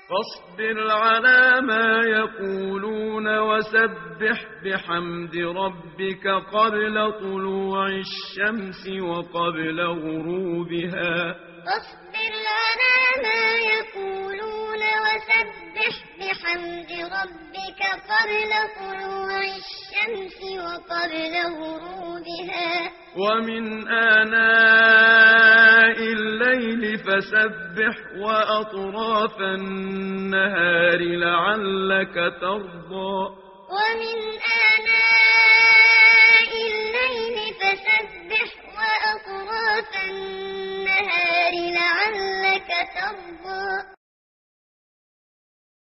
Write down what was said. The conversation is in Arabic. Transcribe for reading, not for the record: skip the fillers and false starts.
فاصبر على ما يقولون وسبح بحمد ربك قبل طلوع الشمس وقبل غروبها. فاصبر على ما يقولون وسبح بحمد ربك قبل طلوع الشمس وقبل غروبها. ومن آناء الليل فسبح وأطراف النهار لعلك ترضى. ومن